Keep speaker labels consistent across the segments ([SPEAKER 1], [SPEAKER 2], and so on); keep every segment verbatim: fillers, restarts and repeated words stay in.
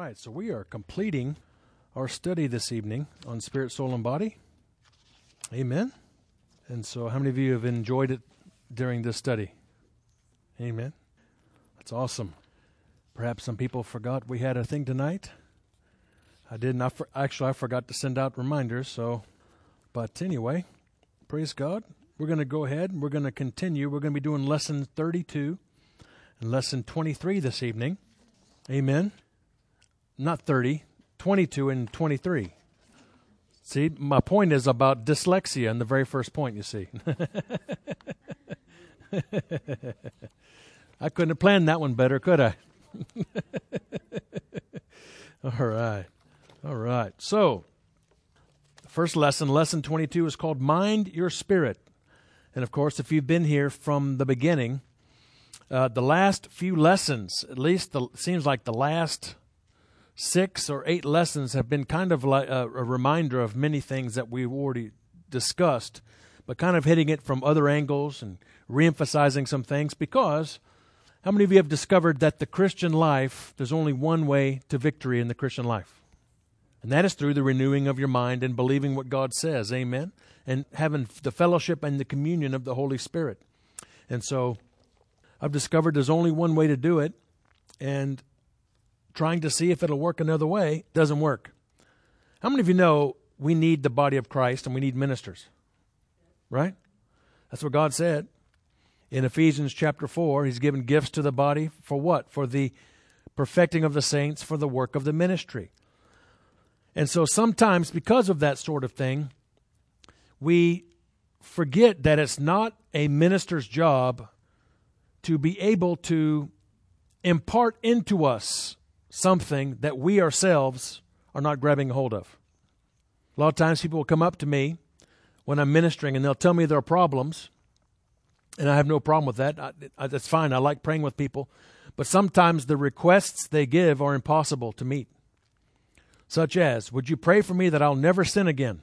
[SPEAKER 1] right, so we are completing our study this evening on spirit, soul, and body. Amen. And so how many of you have enjoyed it during this study? Amen. That's awesome. Perhaps some people forgot we had a thing tonight. I didn't. I for, actually, I forgot to send out reminders. So, but anyway, praise God. We're going to go ahead. We're going to continue. We're going to be doing lesson thirty-two and lesson twenty-three this evening. Amen. Not thirty, twenty-two and twenty-three. See, my point is about dyslexia in the very first point, you see. I couldn't have planned that one better, could I? All right. All right. So, the first lesson, lesson twenty-two, is called Mind Your Spirit. And, of course, if you've been here from the beginning, uh, the last few lessons, at least the, it seems like the last six or eight lessons have been kind of like a, a reminder of many things that we've already discussed, but kind of hitting it from other angles and reemphasizing some things, because how many of you have discovered that the Christian life, there's only one way to victory in the Christian life? And that is through the renewing of your mind and believing what God says, amen? And having the fellowship and the communion of the Holy Spirit. And so I've discovered there's only one way to do it, and trying to see if it'll work another way doesn't work. How many of you know we need the body of Christ and we need ministers? Right? That's what God said. In Ephesians chapter four, He's given gifts to the body for what? For the perfecting of the saints, for the work of the ministry. And so sometimes because of that sort of thing, we forget that it's not a minister's job to be able to impart into us something that we ourselves are not grabbing a hold of. A lot of times people will come up to me when I'm ministering and they'll tell me their problems, and I have no problem with that. I, I, that's fine. I like praying with people. But sometimes the requests they give are impossible to meet. Such as, would you pray for me that I'll never sin again?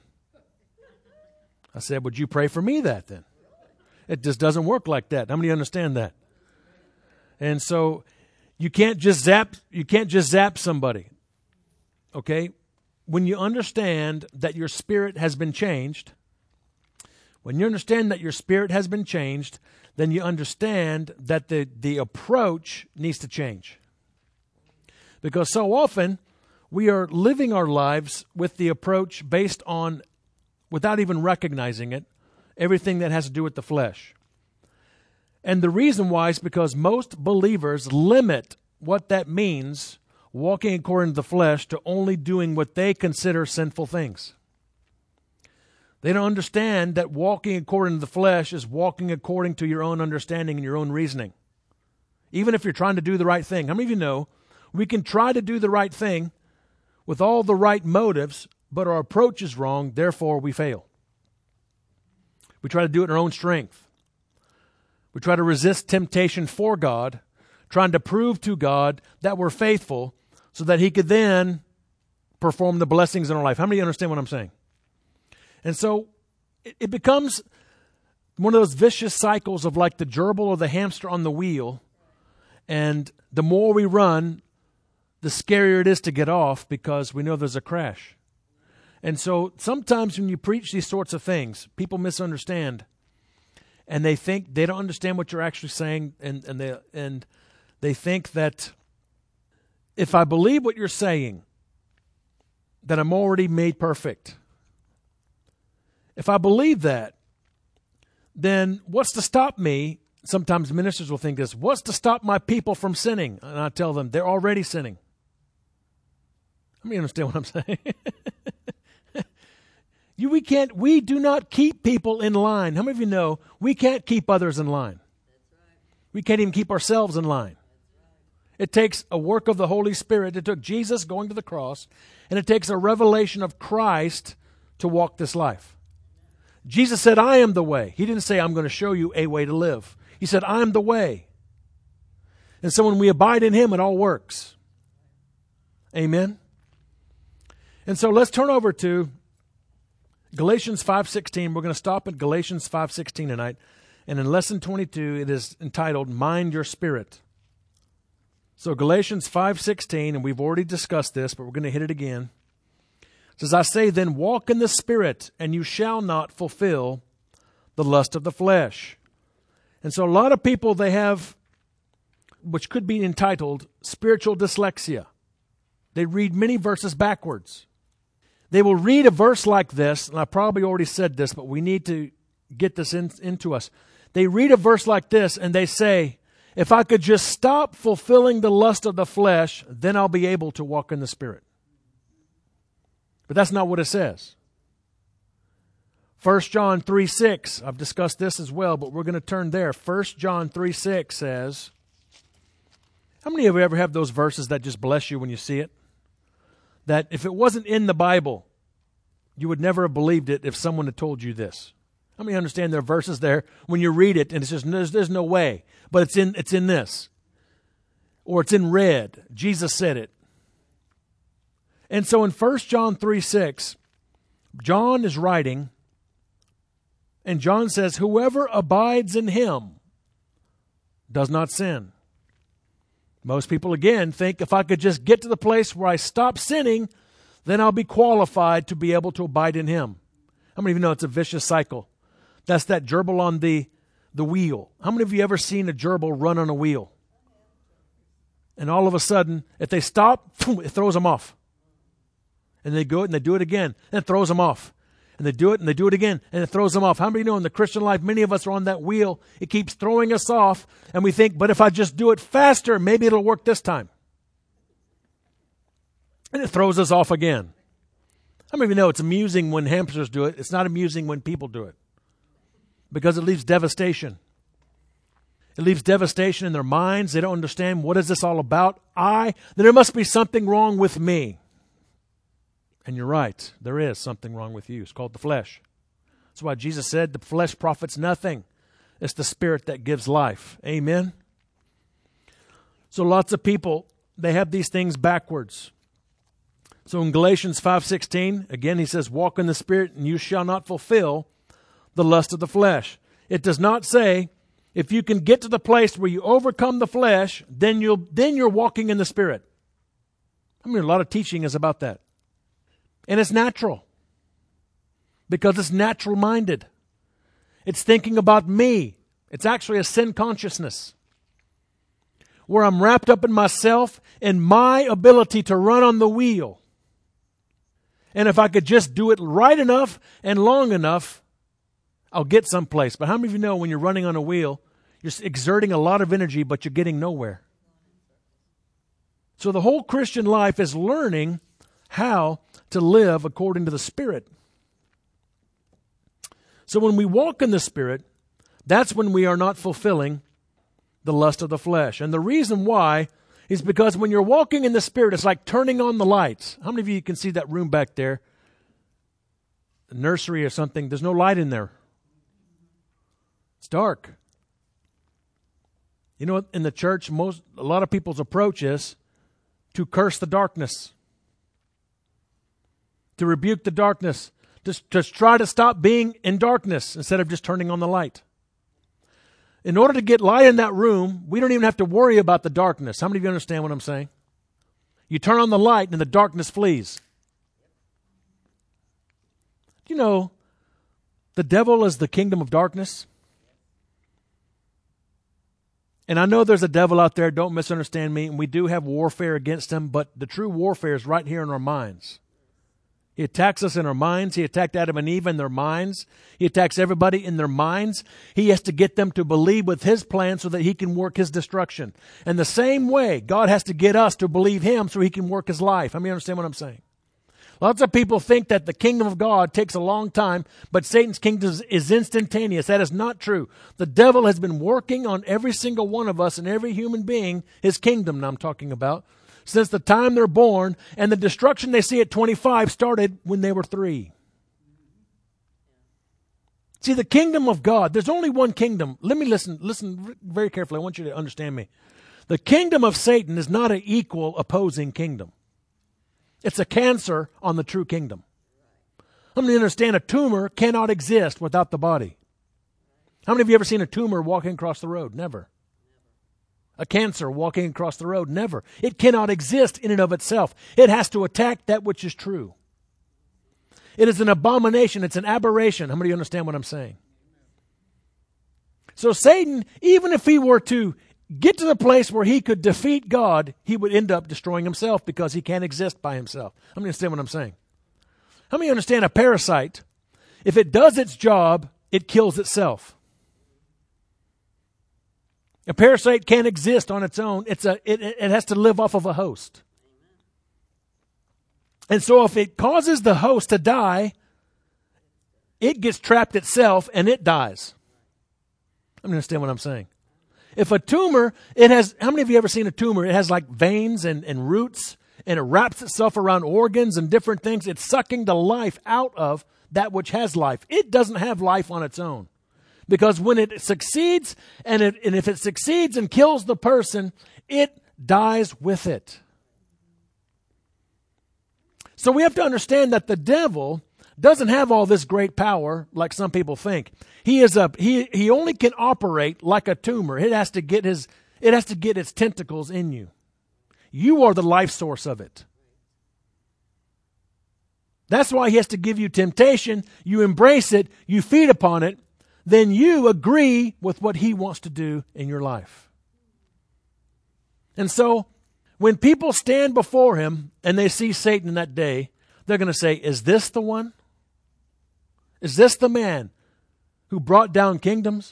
[SPEAKER 1] I said, would you pray for me that then? It just doesn't work like that. How many understand that? And so you can't just zap, you can't just zap somebody. Okay? When you understand that your spirit has been changed, when you understand that your spirit has been changed, then you understand that the, the approach needs to change. Because so often we are living our lives with the approach based on, without even recognizing it, everything that has to do with the flesh. And the reason why is because most believers limit what that means, walking according to the flesh, to only doing what they consider sinful things. They don't understand that walking according to the flesh is walking according to your own understanding and your own reasoning. Even if you're trying to do the right thing. How many of you know we can try to do the right thing with all the right motives, but our approach is wrong, therefore we fail. We try to do it in our own strength. We try to resist temptation for God, trying to prove to God that we're faithful so that He could then perform the blessings in our life. How many understand what I'm saying? And so it, it becomes one of those vicious cycles of like the gerbil or the hamster on the wheel. And the more we run, the scarier it is to get off, because we know there's a crash. And so sometimes when you preach these sorts of things, people misunderstand. And they think they don't understand what you're actually saying, and, and they and they think that if I believe what you're saying, that I'm already made perfect. If I believe that, then what's to stop me? Sometimes ministers will think this, what's to stop my people from sinning? And I tell them, they're already sinning. Let me understand what I'm saying. You, we can't. We do not keep people in line. How many of you know we can't keep others in line? That's right. We can't even keep ourselves in line. Right. It takes a work of the Holy Spirit. It took Jesus going to the cross, and it takes a revelation of Christ to walk this life. Jesus said, I am the way. He didn't say, I'm going to show you a way to live. He said, I am the way. And so when we abide in Him, it all works. Amen? And so let's turn over to Galatians five sixteen. We're going to stop at Galatians five sixteen tonight. And in lesson twenty-two, it is entitled, Mind Your Spirit. So Galatians five sixteen, and we've already discussed this, but we're going to hit it again. It says, I say then, walk in the Spirit, and you shall not fulfill the lust of the flesh. And so a lot of people, they have, which could be entitled, spiritual dyslexia. They read many verses backwards. They will read a verse like this, and I probably already said this, but we need to get this in, into us. They read a verse like this, and they say, if I could just stop fulfilling the lust of the flesh, then I'll be able to walk in the Spirit. But that's not what it says. First John three six, I've discussed this as well, but we're going to turn there. First John three six says, how many of you ever have those verses that just bless you when you see it? That if it wasn't in the Bible, you would never have believed it if someone had told you this. How many understand there are verses there when you read it and it's just, there's, there's no way, but it's in, it's in this. Or it's in red. Jesus said it. And so in First John three six, John is writing, and John says, whoever abides in him does not sin. Most people, again, think if I could just get to the place where I stop sinning, then I'll be qualified to be able to abide in him. How many of you know it's a vicious cycle? That's that gerbil on the, the wheel. How many of you ever seen a gerbil run on a wheel? And all of a sudden, if they stop, it throws them off. And they go and they do it again, and it throws them off. And they do it and they do it again, and it throws them off. How many of you know in the Christian life, many of us are on that wheel. It keeps throwing us off, and we think, but if I just do it faster, maybe it'll work this time. And it throws us off again. How many of you know it's amusing when hamsters do it? It's not amusing when people do it. Because it leaves devastation. It leaves devastation in their minds. They don't understand, what is this all about? I, there must be something wrong with me. And you're right, there is something wrong with you. It's called the flesh. That's why Jesus said the flesh profits nothing. It's the Spirit that gives life. Amen? So lots of people, they have these things backwards. So in Galatians five sixteen, again he says, walk in the Spirit and you shall not fulfill the lust of the flesh. It does not say, if you can get to the place where you overcome the flesh, then you'll then you're walking in the Spirit. I mean, a lot of teaching is about that. And it's natural. Because it's natural-minded. It's thinking about me. It's actually a sin consciousness. Where I'm wrapped up in myself and my ability to run on the wheel. And if I could just do it right enough and long enough, I'll get someplace. But how many of you know when you're running on a wheel, you're exerting a lot of energy, but you're getting nowhere? So the whole Christian life is learning how to live according to the Spirit. So when we walk in the Spirit, that's when we are not fulfilling the lust of the flesh. And the reason why is because when you're walking in the Spirit, it's like turning on the lights. How many of you can see that room back there? A nursery or something. There's no light in there. It's dark. You know what? In the church, most a lot of people's approach is to curse the darkness. To rebuke the darkness. Just, just try to stop being in darkness instead of just turning on the light. In order to get light in that room, we don't even have to worry about the darkness. How many of you understand what I'm saying? You turn on the light and the darkness flees. You know, the devil is the kingdom of darkness. And I know there's a devil out there, don't misunderstand me, and we do have warfare against him, but the true warfare is right here in our minds. He attacks us in our minds. He attacked Adam and Eve in their minds. He attacks everybody in their minds. He has to get them to believe with his plan so that he can work his destruction. And the same way, God has to get us to believe him so he can work his life. I mean, understand what I'm saying? Lots of people think that the kingdom of God takes a long time, but Satan's kingdom is instantaneous. That is not true. The devil has been working on every single one of us and every human being, his kingdom I'm talking about, since the time they're born, and the destruction they see at twenty-five started when they were three. See, the kingdom of God, there's only one kingdom. Let me listen, listen very carefully. I want you to understand me. The kingdom of Satan is not an equal opposing kingdom. It's a cancer on the true kingdom. How many understand a tumor cannot exist without the body? How many of you ever seen a tumor walking across the road? Never. A cancer walking across the road? Never. It cannot exist in and of itself. It has to attack that which is true. It is an abomination. It's an aberration. How many of you understand what I'm saying? So Satan, even if he were to get to the place where he could defeat God, he would end up destroying himself because he can't exist by himself. How many understand what I'm saying? How many understand a parasite, if it does its job, it kills itself? A parasite can't exist on its own. It's a, it, it has to live off of a host. And so if it causes the host to die, it gets trapped itself and it dies. I understand what I'm saying. If a tumor, it has, how many of you ever seen a tumor? It has like veins and, and roots, and it wraps itself around organs and different things. It's sucking the life out of that which has life. It doesn't have life on its own. Because when it succeeds, and, it, and if it succeeds and kills the person, it dies with it. So we have to understand that the devil doesn't have all this great power like some people think. He is a he he only can operate like a tumor. It has to get his it has to get its tentacles in you. You are the life source of it. That's why he has to give you temptation. You embrace it, you feed upon it, then you agree with what he wants to do in your life. And so, when people stand before him and they see Satan in that day, they're going to say, is this the one? Is this the man who brought down kingdoms?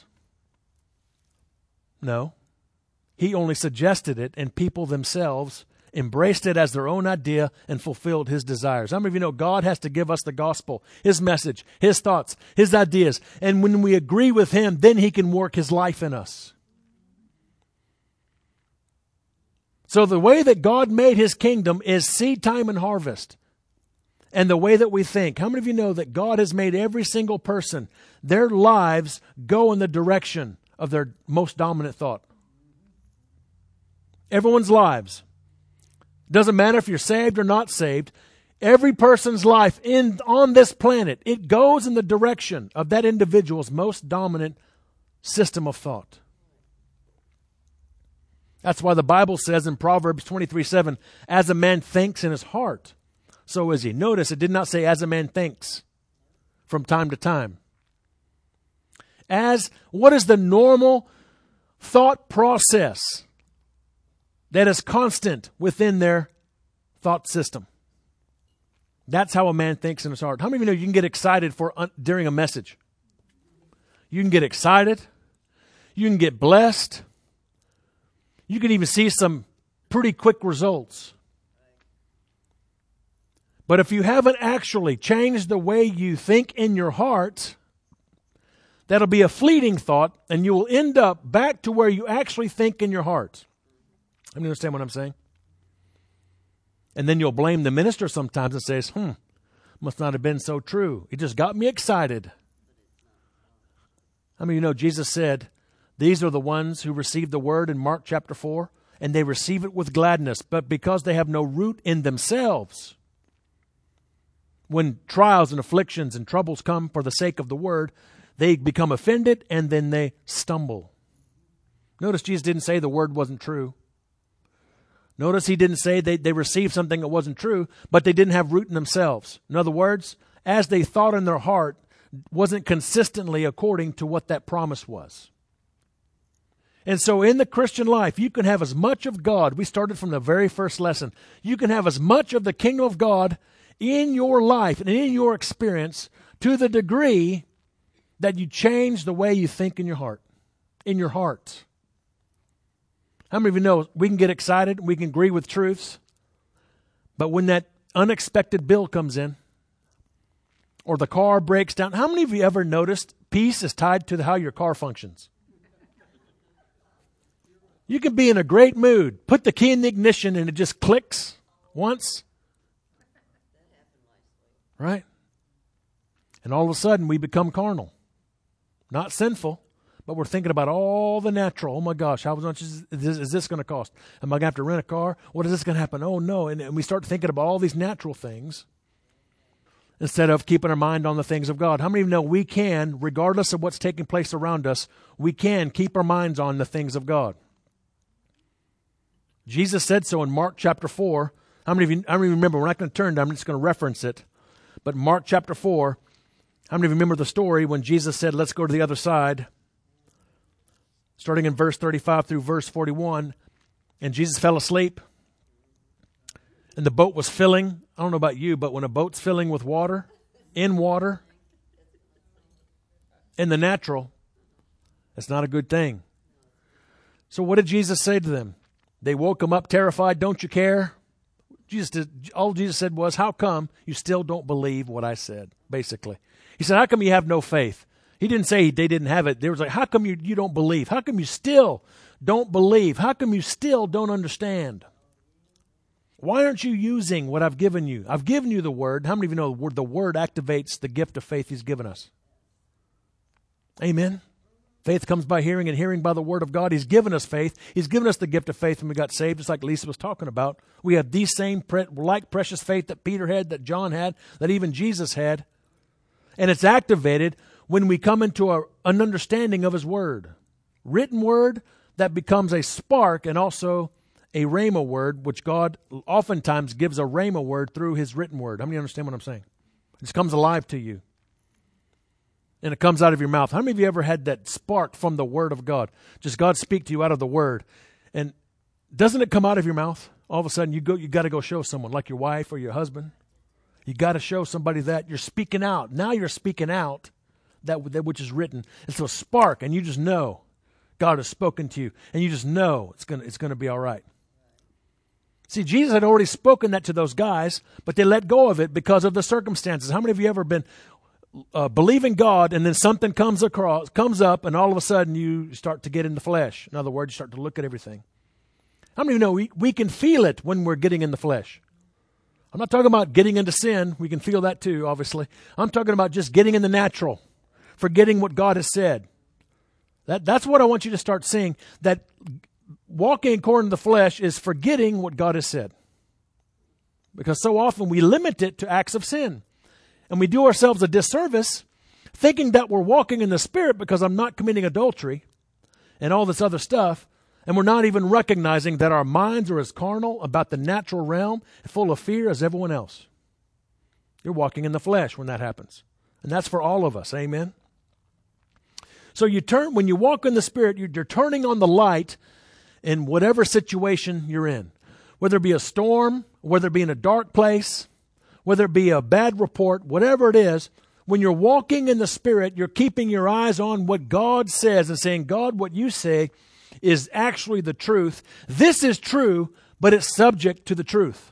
[SPEAKER 1] No. He only suggested it, and people themselves embraced it as their own idea and fulfilled his desires. How many of you know God has to give us the gospel, his message, his thoughts, his ideas, and when we agree with him, then he can work his life in us. So the way that God made his kingdom is seed time and harvest. And the way that we think. How many of you know that God has made every single person, their lives go in the direction of their most dominant thought? Everyone's lives. Doesn't matter if you're saved or not saved. Every person's life in on this planet, it goes in the direction of that individual's most dominant system of thought. That's why the Bible says in Proverbs twenty-three seven, as a man thinks in his heart, so is he. Notice it did not say as a man thinks from time to time. As what is the normal thought process that is constant within their thought system? That's how a man thinks in his heart. How many of you know you can get excited for uh, during a message? You can get excited. You can get blessed. You can even see some pretty quick results. But if you haven't actually changed the way you think in your heart, that'll be a fleeting thought, and you will end up back to where you actually think in your heart. You understand what I'm saying? And then you'll blame the minister sometimes and says, hmm, must not have been so true. It just got me excited. I mean, you know, Jesus said, these are the ones who receive the word in Mark chapter four, and they receive it with gladness, but because they have no root in themselves. When trials and afflictions and troubles come for the sake of the word, they become offended and then they stumble. Notice Jesus didn't say the word wasn't true. Notice he didn't say they, they received something that wasn't true, but they didn't have root in themselves. In other words, as they thought in their heart, wasn't consistently according to what that promise was. And so in the Christian life, you can have as much of God. We started from the very first lesson. You can have as much of the kingdom of God in your life and in your experience to the degree that you change the way you think in your heart. In your heart. How many of you know we can get excited, we can agree with truths, but when that unexpected bill comes in or the car breaks down, how many of you ever noticed peace is tied to how your car functions? You can be in a great mood, put the key in the ignition and it just clicks once. Right? And all of a sudden we become carnal. Not sinful, but we're thinking about all the natural. Oh my gosh, how much is this, is this going to cost? Am I going to have to rent a car? What is this going to happen? Oh no. And, and we start thinking about all these natural things instead of keeping our mind on the things of God. How many of you know we can, regardless of what's taking place around us, we can keep our minds on the things of God? Jesus said so in Mark chapter four. How many of you, how many remember? We're not going to turn to it. I'm just going to reference it. But Mark chapter four, how many of you remember the story when Jesus said, let's go to the other side? Starting in verse thirty-five through verse forty-one. And Jesus fell asleep. And the boat was filling. I don't know about you, but when a boat's filling with water, in water, in the natural, it's not a good thing. So what did Jesus say to them? They woke him up terrified. Don't you care? Jesus did, all Jesus said was, how come you still don't believe what I said, basically? He said, how come you have no faith? He didn't say they didn't have it. They was like, how come you, you don't believe? How come you still don't believe? How come you still don't understand? Why aren't you using what I've given you? I've given you the Word. How many of you know the Word, the Word activates the gift of faith He's given us? Amen. Faith comes by hearing, and hearing by the Word of God. He's given us faith. He's given us the gift of faith when we got saved, just like Lisa was talking about. We have the same pre- like precious faith that Peter had, that John had, that even Jesus had. And it's activated when we come into a, an understanding of His Word. Written Word that becomes a spark, and also a rhema word, which God oftentimes gives a rhema word through His written Word. How many understand what I'm saying? It just comes alive to you. And it comes out of your mouth. How many of you ever had that spark from the Word of God? Just God speak to you out of the Word. And doesn't it come out of your mouth? All of a sudden you go, you got to go show someone, like your wife or your husband. You got to show somebody that you're speaking out. Now you're speaking out that, that which is written. It's a spark, and you just know God has spoken to you, and you just know it's gonna it's gonna be all right. See, Jesus had already spoken that to those guys, but they let go of it because of the circumstances. How many of you ever been uh, believing God, and then something comes across, comes up, and all of a sudden you start to get in the flesh? In other words, you start to look at everything. How many of you know we, we can feel it when we're getting in the flesh? I'm not talking about getting into sin. We can feel that too, obviously. I'm talking about just getting in the natural, forgetting what God has said. That, that's what I want you to start seeing, that walking according to the flesh is forgetting what God has said. Because so often we limit it to acts of sin. And we do ourselves a disservice thinking that we're walking in the Spirit because I'm not committing adultery and all this other stuff. And we're not even recognizing that our minds are as carnal about the natural realm, full of fear as everyone else. You're walking in the flesh when that happens. And that's for all of us. Amen. So you turn, when you walk in the Spirit, you're, you're turning on the light in whatever situation you're in. Whether it be a storm, whether it be in a dark place, whether it be a bad report, whatever it is, when you're walking in the Spirit, you're keeping your eyes on what God says and saying, God, what you say is actually the truth. This is true, but it's subject to the truth.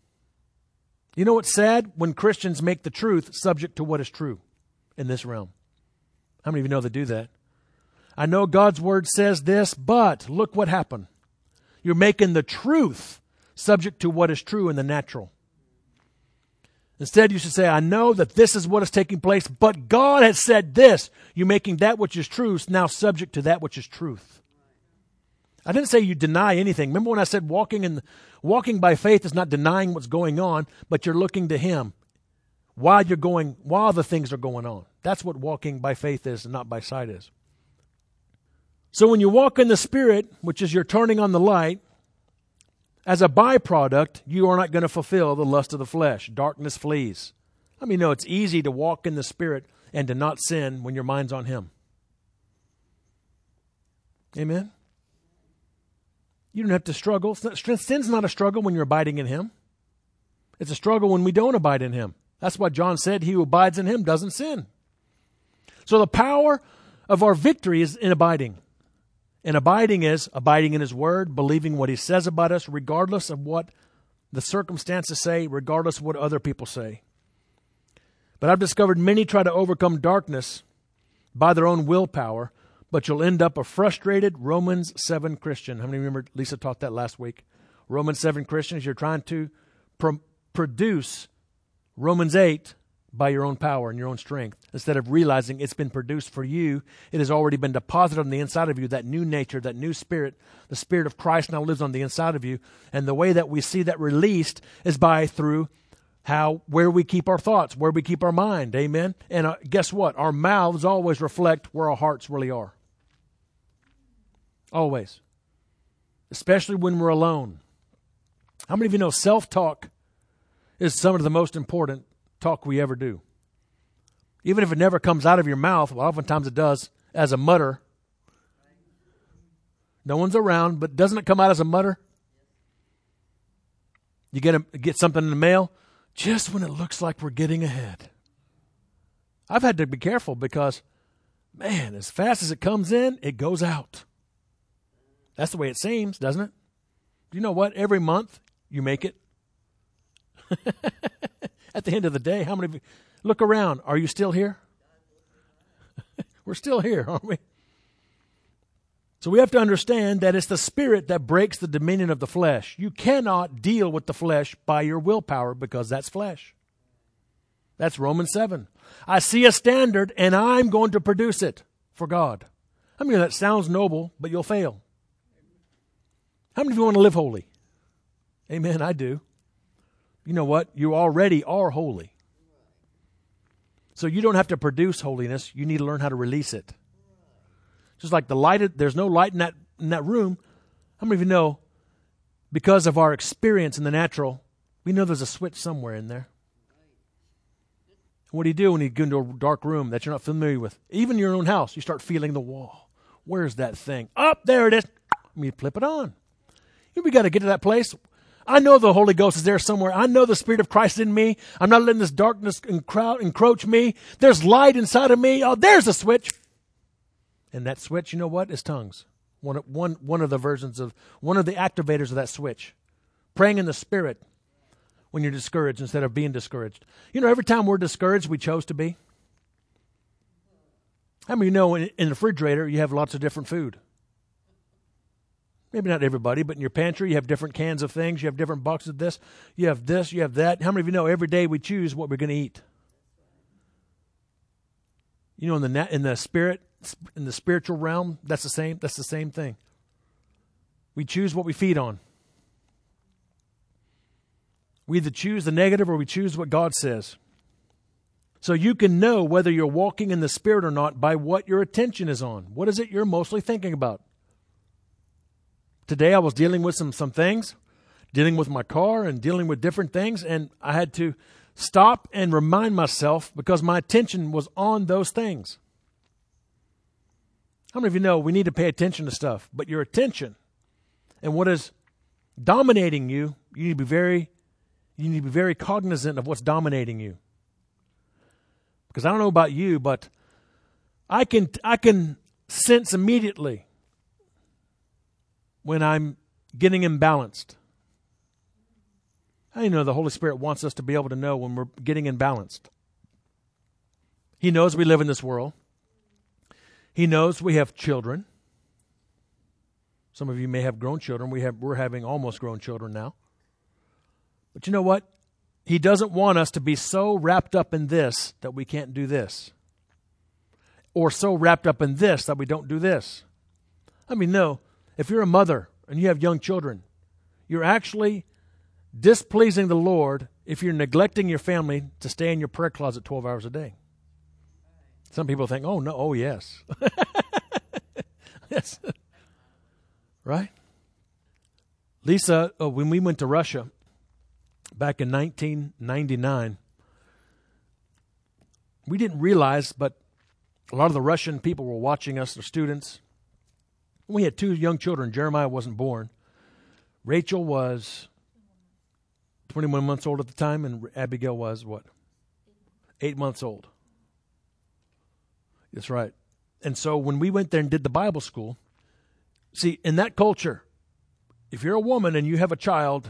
[SPEAKER 1] You know what's sad? When Christians make the truth subject to what is true in this realm. How many of you know they do that? I know God's Word says this, but look what happened. You're making the truth subject to what is true in the natural. Instead, you should say, I know that this is what is taking place, but God has said this. You're making that which is true now subject to that which is truth. I didn't say you deny anything. Remember when I said walking in, walking by faith is not denying what's going on, but you're looking to Him while you're going, while the things are going on. That's what walking by faith is and not by sight is. So when you walk in the Spirit, which is you're turning on the light, as a byproduct, you are not going to fulfill the lust of the flesh. Darkness flees. I mean, no, it's easy to walk in the Spirit and to not sin when your mind's on Him. Amen? You don't have to struggle. Sin's not a struggle when you're abiding in Him. It's a struggle when we don't abide in Him. That's why John said, he who abides in Him doesn't sin. So the power of our victory is in abiding. And abiding is abiding in His Word, believing what He says about us, regardless of what the circumstances say, regardless of what other people say. But I've discovered many try to overcome darkness by their own willpower, but you'll end up a frustrated Romans seven Christian. How many remember Lisa taught that last week? Romans seven Christians, you're trying to pro- produce Romans eight by your own power and your own strength. Instead of realizing it's been produced for you, it has already been deposited on the inside of you, that new nature, that new spirit. The Spirit of Christ now lives on the inside of you. And the way that we see that released is by through how, where we keep our thoughts, where we keep our mind. Amen? And uh, guess what? Our mouths always reflect where our hearts really are. Always. especially when we're alone. How many of you know self-talk is some of the most important talk we ever do? Even if it never comes out of your mouth, well, oftentimes it does as a mutter. No one's around, but doesn't it come out as a mutter? You get a, get something in the mail just when it looks like we're getting ahead. I've had to be careful because, man, as fast as it comes in, it goes out. That's the way it seems, doesn't it? Do you know what? Every month you make it. At the end of the day, how many of you look around? Are you still here? We're still here, aren't we? So we have to understand that it's the Spirit that breaks the dominion of the flesh. You cannot deal with the flesh by your willpower because that's flesh. That's Romans seven. I see a standard and I'm going to produce it for God. I mean, that sounds noble, but you'll fail. How many of you want to live holy? Amen, I do. You know what? You already are holy. So you don't have to produce holiness. You need to learn how to release it. Just like the light, there's no light in that in that room. How many of you know, because of our experience in the natural, we know there's a switch somewhere in there. What do you do when you go into a dark room that you're not familiar with? Even your own house, you start feeling the wall. Where's that thing? Up oh, there it is. You flip it on. We got to get to that place. I know the Holy Ghost is there somewhere. I know the Spirit of Christ in me. I'm not letting this darkness encro- encroach me. There's light inside of me. Oh, there's a switch. And that switch, you know what, is tongues. One, one, one of the versions of, one of the activators of that switch. Praying in the Spirit when you're discouraged instead of being discouraged. You know, every time we're discouraged, we chose to be. How many of you know in, in the refrigerator, you have lots of different food? Maybe not everybody, but in your pantry, you have different cans of things. You have different boxes of this. You have this, you have that. How many of you know every day we choose what we're going to eat? You know, in the na- in the spirit, in the spiritual realm, that's the same. That's the same thing. We choose what we feed on. We either choose the negative or we choose what God says. So you can know whether you're walking in the Spirit or not by what your attention is on. What is it you're mostly thinking about? Today I was dealing with some, some things, dealing with my car and dealing with different things, and I had to stop and remind myself because my attention was on those things. How many of you know we need to pay attention to stuff? But your attention and what is dominating you, you need to be very, you need to be very cognizant of what's dominating you. Because I don't know about you, but I can I can sense immediately when I'm getting imbalanced. I know the Holy Spirit wants us to be able to know when we're getting imbalanced. He knows we live in this world. He knows we have children. Some of you may have grown children. We have, we're having almost grown children now. But you know what? He doesn't want us to be so wrapped up in this that we can't do this. Or so wrapped up in this that we don't do this. I mean, no. If you're a mother and you have young children, you're actually displeasing the Lord if you're neglecting your family to stay in your prayer closet twelve hours a day. Some people think, oh, no, oh, yes. Yes. Right? Lisa, oh, when we went to Russia back in nineteen ninety-nine, we didn't realize, but a lot of the Russian people were watching us, their students. We had two young children. Jeremiah wasn't born. Rachel was twenty-one months old at the time, and Abigail was what? Eight months old. That's right. And so when we went there and did the Bible school, see, in that culture, if you're a woman and you have a child,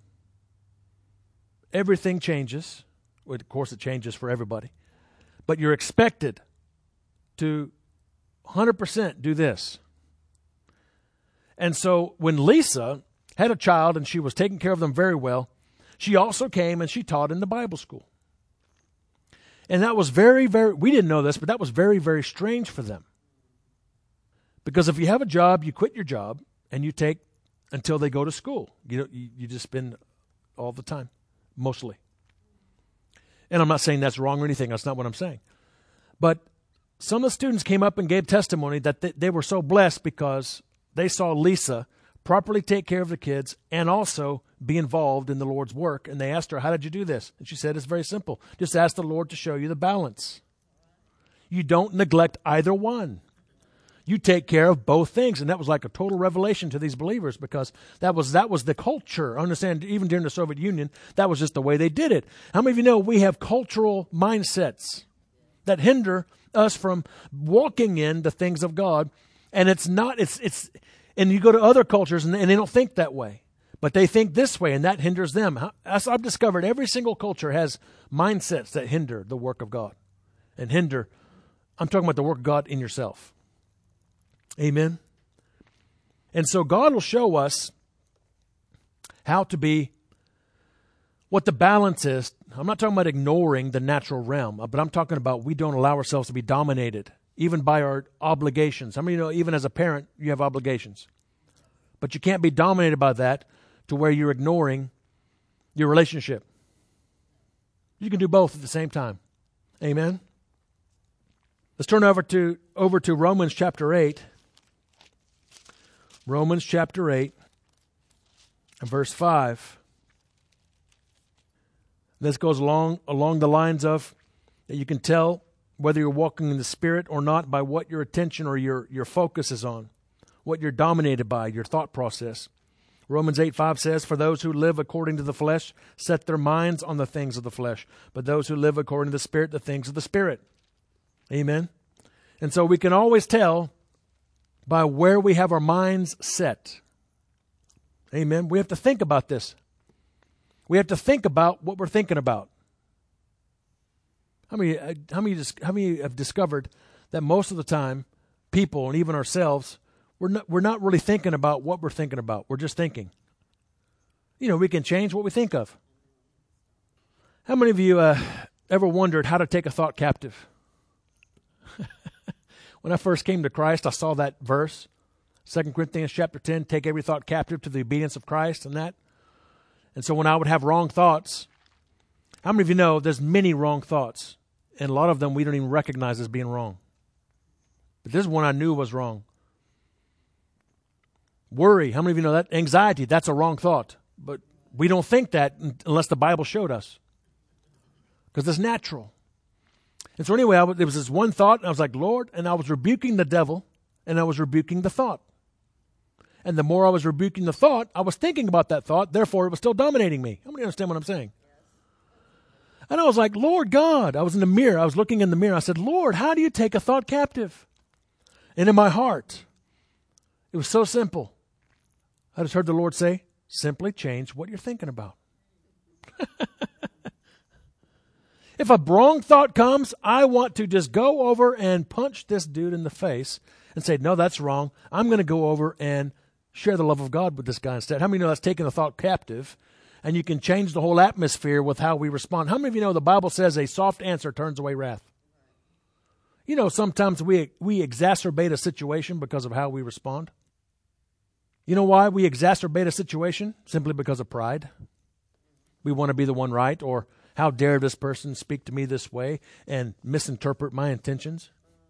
[SPEAKER 1] everything changes. Well, of course, it changes for everybody. But you're expected to one hundred percent do this. And so when Lisa had a child and she was taking care of them very well, she also came and she taught in the Bible school. And that was very, very, we didn't know this, but that was very, very strange for them. Because if you have a job, you quit your job and you take until they go to school. You know, you, you just spend all the time, mostly. And I'm not saying that's wrong or anything. That's not what I'm saying. But some of the students came up and gave testimony that they, they were so blessed because they saw Lisa properly take care of the kids, and also be involved in the Lord's work. And they asked her, how did you do this? And she said, it's very simple. Just ask the Lord to show you the balance. You don't neglect either one. You take care of both things. And that was like a total revelation to these believers, because that was that was the culture. Understand, even during the Soviet Union, that was just the way they did it. How many of you know we have cultural mindsets that hinder us from walking in the things of God? And it's not, it's, it's, and you go to other cultures and, and they don't think that way, but they think this way, and that hinders them. As I've discovered, every single culture has mindsets that hinder the work of God and hinder, I'm talking about the work of God in yourself. Amen. And so God will show us how to be, what the balance is. I'm not talking about ignoring the natural realm, but I'm talking about we don't allow ourselves to be dominated even by our obligations. How many know, even as a parent, you have obligations? But you can't be dominated by that to where you're ignoring your relationship. You can do both at the same time. Amen? Let's turn over to over to Romans chapter eight. Romans chapter eight and verse five. This goes along along the lines of that you can tell whether you're walking in the Spirit or not by what your attention or your, your focus is on, what you're dominated by, your thought process. Romans eight five says, for those who live according to the flesh set their minds on the things of the flesh, but those who live according to the Spirit, the things of the Spirit. Amen? And so we can always tell by where we have our minds set. Amen? We have to think about this. We have to think about what we're thinking about. How many, how many, how many have discovered that most of the time, people and even ourselves, we're not, we're not really thinking about what we're thinking about. We're just thinking. You know, we can change what we think of. How many of you uh, ever wondered how to take a thought captive? When I first came to Christ, I saw that verse, Second Corinthians chapter ten, take every thought captive to the obedience of Christ and that. And so when I would have wrong thoughts, how many of you know there's many wrong thoughts? And a lot of them we don't even recognize as being wrong. But this one I knew was wrong. Worry, how many of you know that? Anxiety, that's a wrong thought. But we don't think that unless the Bible showed us. Because it's natural. And so anyway, I was, there was this one thought, and I was like, Lord, and I was rebuking the devil, and I was rebuking the thought. And the more I was rebuking the thought, I was thinking about that thought, therefore it was still dominating me. How many understand what I'm saying? And I was like, Lord God, I was in the mirror, I was looking in the mirror, I said, Lord, how do you take a thought captive? And in my heart, it was so simple. I just heard the Lord say, simply change what you're thinking about. If a wrong thought comes, I want to just go over and punch this dude in the face and say, no, that's wrong. I'm going to go over and share the love of God with this guy instead. How many know that's taking a thought captive? And you can change the whole atmosphere with how we respond. How many of you know the Bible says a soft answer turns away wrath? You know, sometimes we we exacerbate a situation because of how we respond. You know why we exacerbate a situation? Simply because of pride. We want to be the one right, or how dare this person speak to me this way and misinterpret my intentions?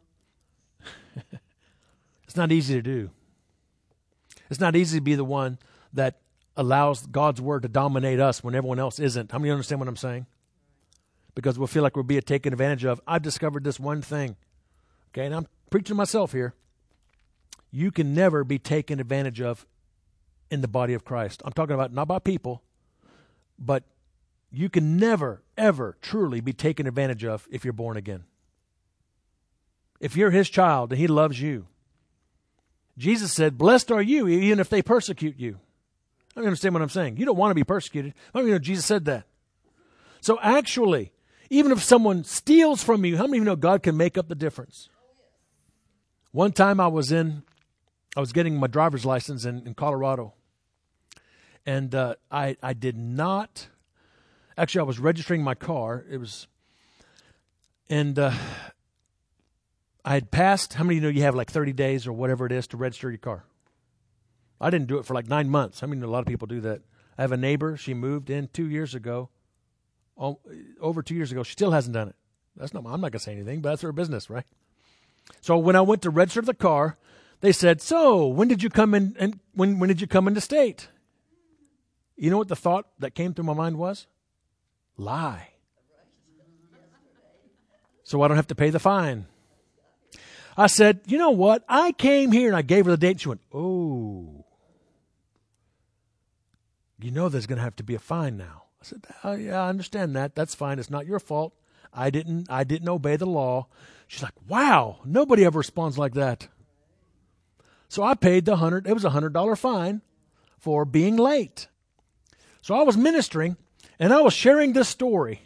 [SPEAKER 1] It's not easy to do. It's not easy to be the one that allows God's word to dominate us when everyone else isn't. How many understand what I'm saying? Because we'll feel like we're being taken advantage of. I've discovered this one thing. Okay, and I'm preaching to myself here. You can never be taken advantage of in the body of Christ. I'm talking about not by people, but you can never, ever truly be taken advantage of if you're born again. If you're his child and he loves you. Jesus said, blessed are you even if they persecute you. I don't understand what I'm saying. You don't want to be persecuted. I don't even know Jesus said that. So actually, even if someone steals from you, how many of you know God can make up the difference? One time I was in, I was getting my driver's license in, in Colorado. And uh, I, I did not, actually I was registering my car. It was, and uh, I had passed, how many of you know you have like thirty days or whatever it is to register your car? I didn't do it for like nine months. I mean, a lot of people do that. I have a neighbor. She moved in two years ago, over two years ago. She still hasn't done it. That's not. I'm not going to say anything, but that's her business, right? So when I went to register the car, They said, so when did you come in, and when, when did you come into state? You know what the thought that came through my mind was? Lie. So I don't have to pay the fine. I said, you know what? I came here and I gave her the date. She went, oh, you know there's going to have to be a fine now. I said, oh, yeah, I understand that. That's fine. It's not your fault. I didn't, I didn't obey the law. She's like, wow, nobody ever responds like that. So I paid the hundred, it was a hundred dollar fine for being late. So I was ministering and I was sharing this story.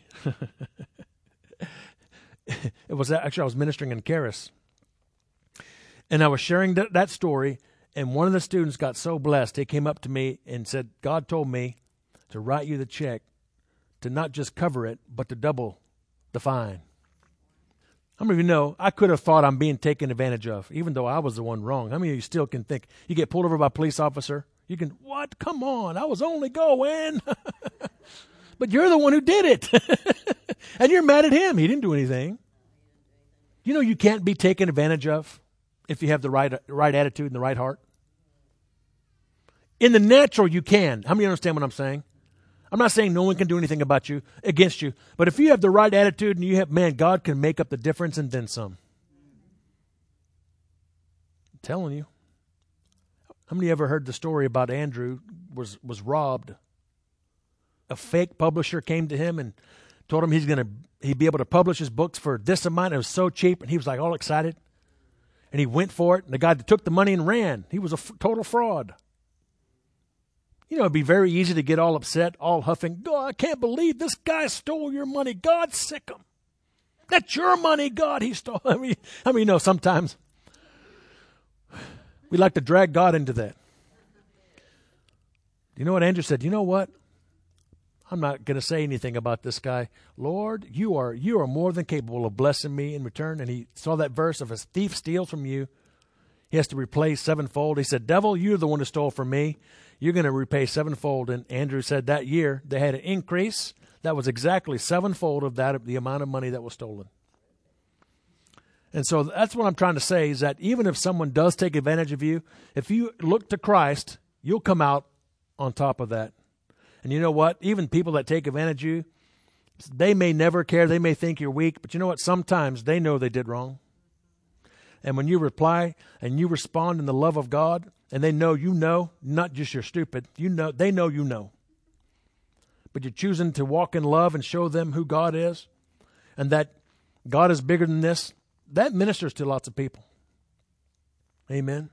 [SPEAKER 1] It was actually, I was ministering in Karis. And I was sharing that, that story, and one of the students got so blessed, he came up to me and said, God told me to write you the check to not just cover it, but to double the fine. How many of you know, I could have thought I'm being taken advantage of, even though I was the one wrong. How many of you still can think, you get pulled over by a police officer, you can, what? Come on, I was only going. But you're the one who did it. And you're mad at him. He didn't do anything. You know you can't be taken advantage of if you have the right right attitude and the right heart. In the natural, you can. How many understand what I'm saying? I'm not saying no one can do anything about you, against you. But if you have the right attitude and you have, man, God can make up the difference and then some. I'm telling you. How many ever heard the story about Andrew was, was robbed? A fake publisher came to him and told him he's going to he'd be able to publish his books for this amount. It was so cheap, and he was like all excited. And he went for it, and the guy that took the money and ran. He was a f- total fraud. You know, it'd be very easy to get all upset, all huffing. God, I can't believe this guy stole your money. God, sick him. That's your money, God, he stole. I mean, I mean, you know, sometimes we like to drag God into that. You know what Andrew said? You know what? I'm not going to say anything about this guy. Lord, you are you are more than capable of blessing me in return. And he saw that verse, if a thief steals from you, he has to repay sevenfold. He said, devil, you're the one who stole from me. You're going to repay sevenfold. And Andrew said that year they had an increase that was exactly sevenfold of that, the amount of money that was stolen. And so that's what I'm trying to say, is that even if someone does take advantage of you, if you look to Christ, you'll come out on top of that. And you know what? Even people that take advantage of you, they may never care. They may think you're weak. But you know what? Sometimes they know they did wrong. And when you reply and you respond in the love of God, and they know you know, not just you're stupid, you know, they know you know. But you're choosing to walk in love and show them who God is, and that God is bigger than this, that ministers to lots of people. Amen.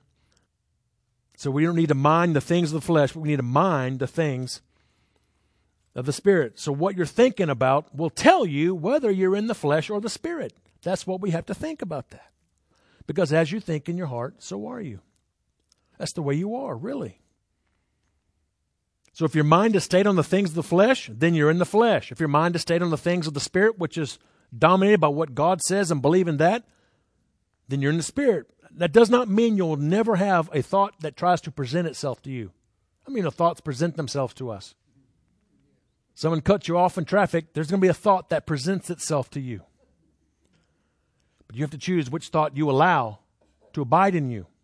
[SPEAKER 1] So we don't need to mind the things of the flesh, but we need to mind the things of the Spirit. So what you're thinking about will tell you whether you're in the flesh or the Spirit. That's what we have to think about that. Because as you think in your heart, so are you. That's the way you are, really. So if your mind is stayed on the things of the flesh, then you're in the flesh. If your mind is stayed on the things of the Spirit, which is dominated by what God says and believe in that, then you're in the Spirit. That does not mean you'll never have a thought that tries to present itself to you. I mean, the thoughts present themselves to us. Someone cuts you off in traffic, there's going to be a thought that presents itself to you. But you have to choose which thought you allow to abide in you.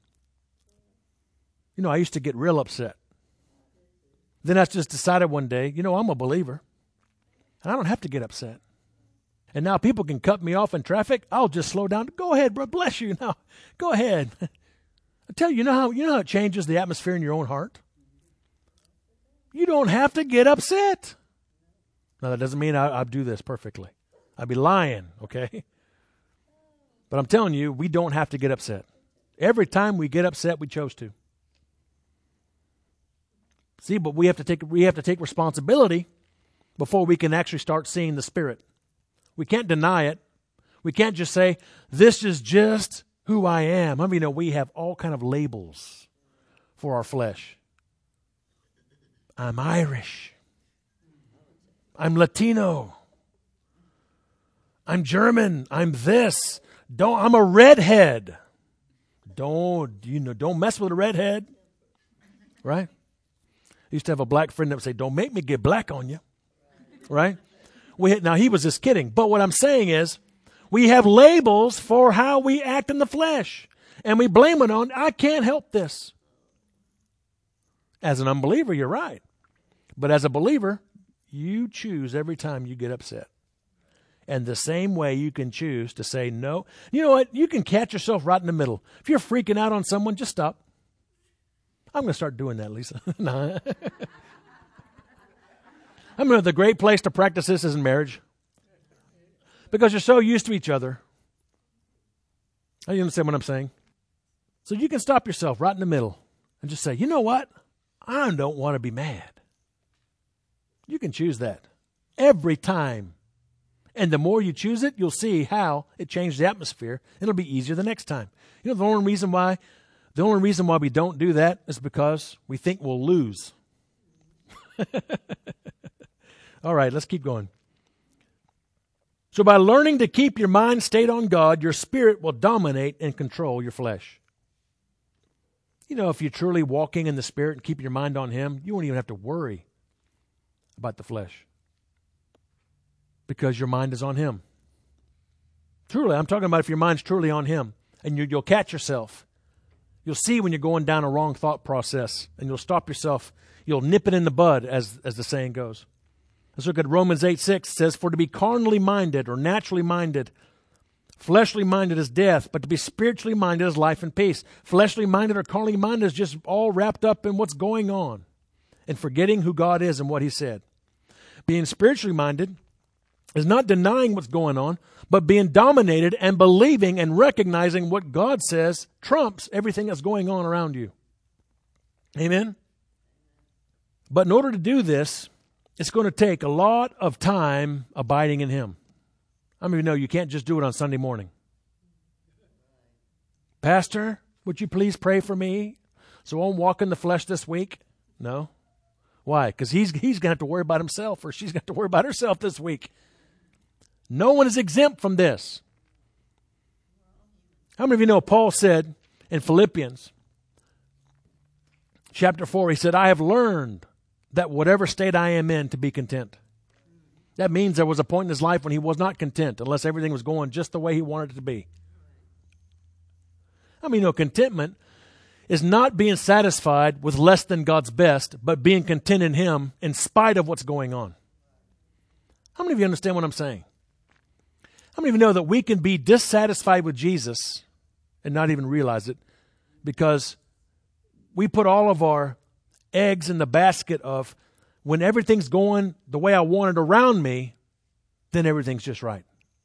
[SPEAKER 1] You know, I used to get real upset. Then I just decided one day, you know, I'm a believer. And I don't have to get upset. And now people can cut me off in traffic. I'll just slow down. Go ahead, bro. Bless you. Now, go ahead. I tell you, you know how you know how it changes the atmosphere in your own heart? You don't have to get upset. Now, that doesn't mean I, I do this perfectly. I'd be lying, okay? But I'm telling you, we don't have to get upset. Every time we get upset, we chose to. See, but we have to take we have to take responsibility before we can actually start seeing the Spirit. We can't deny it. We can't just say, this is just who I am. I mean, you know, we have all kind of labels for our flesh. I'm Irish. I'm Latino. I'm German. I'm this. Don't. I'm a redhead. Don't you know? Don't mess with a redhead, right? I used to have a black friend that would say, "Don't make me get black on you," right? We now he was just kidding, but what I'm saying is, we have labels for how we act in the flesh, And we blame it on, I can't help this. As an unbeliever, you're right. But as a believer, you choose every time you get upset. And the same way you can choose to say no. You know what? You can catch yourself right in the middle. If you're freaking out on someone, just stop. I'm going to start doing that, Lisa. No. I mean, the great place to practice this is in marriage. Because you're so used to each other. You understand what I'm saying? So you can stop yourself right in the middle and just say, you know what? I don't want to be mad. You can choose that every time. And the more you choose it, you'll see how it changed the atmosphere. It'll be easier the next time. You know, the only reason why, the only reason why we don't do that is because we think we'll lose. All right, let's keep going. So by learning to keep your mind stayed on God, your spirit will dominate and control your flesh. You know, if you're truly walking in the Spirit and keep your mind on Him, you won't even have to worry about the flesh. Because your mind is on Him. Truly, I'm talking about if your mind's truly on Him. And you, you'll catch yourself. You'll see when you're going down a wrong thought process. And you'll stop yourself. You'll nip it in the bud, as, as the saying goes. Let's look at Romans eight six. It says, for to be carnally minded or naturally minded, fleshly minded is death, but to be spiritually minded is life and peace. Fleshly minded or carnally minded is just all wrapped up in what's going on and forgetting who God is and what He said. Being spiritually minded is not denying what's going on, but being dominated and believing and recognizing what God says trumps everything that's going on around you. Amen? But in order to do this, it's going to take a lot of time abiding in Him. How many of you know you can't just do it on Sunday morning? Pastor, would you please pray for me so I won't walk in the flesh this week? No. Why? Because he's, he's going to have to worry about himself, or she's going to have to worry about herself this week. No one is exempt from this. How many of you know Paul said in Philippians chapter four, he said, I have learned that whatever state I am in, to be content. That means there was a point in his life when he was not content unless everything was going just the way he wanted it to be. I mean, you know, contentment is not being satisfied with less than God's best, but being content in Him in spite of what's going on. How many of you understand what I'm saying? How many of you know that we can be dissatisfied with Jesus and not even realize it because we put all of our eggs in the basket of when everything's going the way I want it around me, then everything's just right.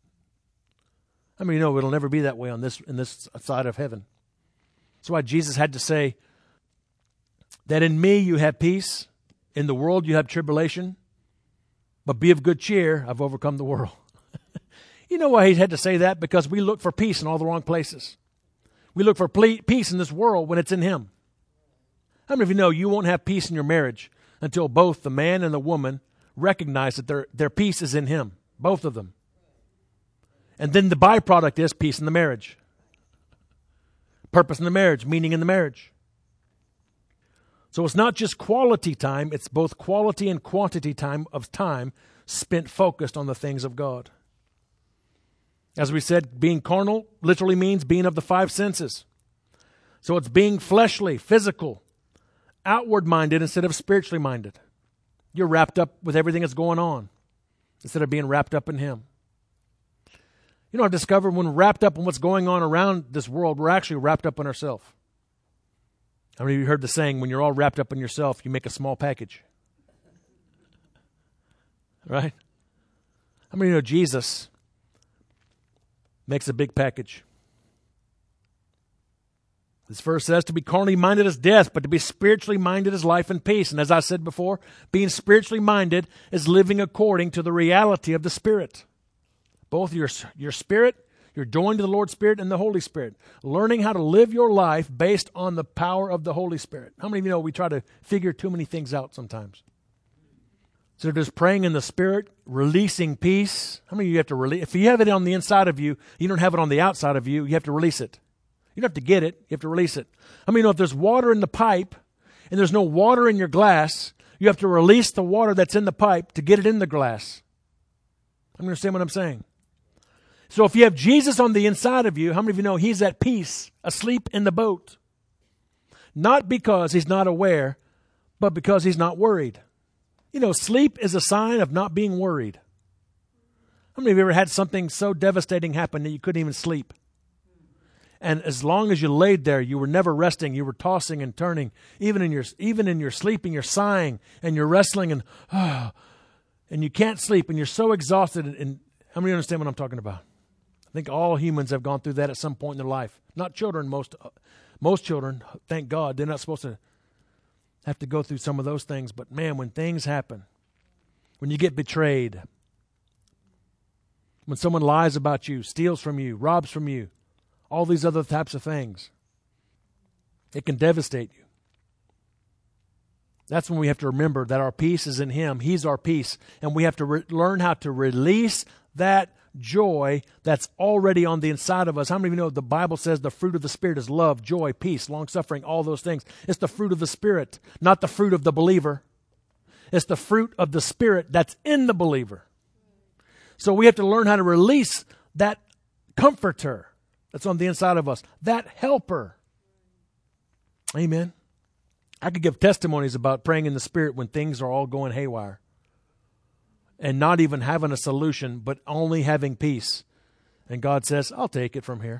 [SPEAKER 1] I mean, you know, it'll never be that way on this in this side of heaven. That's why Jesus had to say that in me you have peace, in the world you have tribulation, but be of good cheer, I've overcome the world. You know why he had to say that? Because we look for peace in all the wrong places. We look for ple- peace in this world when it's in Him. How many of you know you won't have peace in your marriage until both the man and the woman recognize that their, their peace is in Him, both of them. And then the byproduct is peace in the marriage. Purpose in the marriage, meaning in the marriage. So it's not just quality time, it's both quality and quantity time of time spent focused on the things of God. As we said, being carnal literally means being of the five senses. So it's being fleshly, physical, outward-minded instead of spiritually minded. You're wrapped up with everything that's going on instead of being wrapped up in Him. You know, I've discovered when we're wrapped up in what's going on around this world, we're actually wrapped up in ourselves. How many of you heard the saying, when you're all wrapped up in yourself, you make a small package? Right? How many of you know Jesus makes a big package? This verse says, to be carnally minded is death, but to be spiritually minded is life and peace. And as I said before, being spiritually minded is living according to the reality of the Spirit. Both your, your spirit, you're joined to the Lord's Spirit and the Holy Spirit. Learning how to live your life based on the power of the Holy Spirit. How many of you know we try to figure too many things out sometimes? So just praying in the Spirit, releasing peace. How many of you have to release? If you have it on the inside of you, you don't have it on the outside of you, you have to release it. You don't have to get it, you have to release it. How many of you know if there's water in the pipe and there's no water in your glass, you have to release the water that's in the pipe to get it in the glass? I understand what I'm saying. So if you have Jesus on the inside of you, how many of you know he's at peace, asleep in the boat? Not because he's not aware, but because he's not worried. You know, sleep is a sign of not being worried. How many of you ever had something so devastating happen that you couldn't even sleep? And as long as you laid there, you were never resting. You were tossing and turning. Even in your even in your sleeping, you're sighing and you're wrestling and oh, and you can't sleep and you're so exhausted. And, and how many understand what I'm talking about? I think all humans have gone through that at some point in their life. Not children, most most children, thank God, they're not supposed to have to go through some of those things. But man, when things happen, when you get betrayed, when someone lies about you, steals from you, robs from you, all these other types of things, it can devastate you. That's when we have to remember that our peace is in Him. He's our peace. And we have to re- learn how to release that joy that's already on the inside of us. How many of you know the Bible says the fruit of the Spirit is love, joy, peace, long-suffering, all those things. It's the fruit of the Spirit, not the fruit of the believer. It's the fruit of the Spirit that's in the believer. So we have to learn how to release that comforter that's on the inside of us, that helper. Amen. I could give testimonies about praying in the Spirit when things are all going haywire and not even having a solution, but only having peace. And God says, I'll take it from here.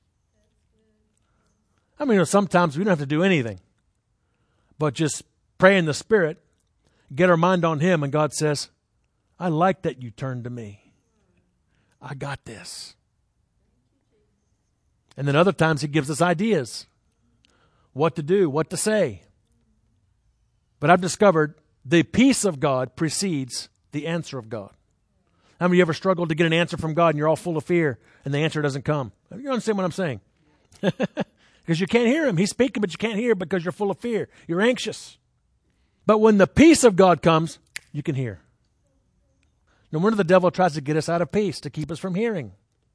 [SPEAKER 1] I mean, you know, sometimes we don't have to do anything, but just pray in the Spirit, get our mind on Him, and God says, I like that you turned to me. I got this. And then other times He gives us ideas, what to do, what to say. But I've discovered the peace of God precedes the answer of God. How many of you ever struggled to get an answer from God and you're all full of fear and the answer doesn't come? You understand what I'm saying? Because you can't hear Him. He's speaking, but you can't hear because you're full of fear. You're anxious. But when the peace of God comes, you can hear. No wonder the devil tries to get us out of peace, to keep us from hearing.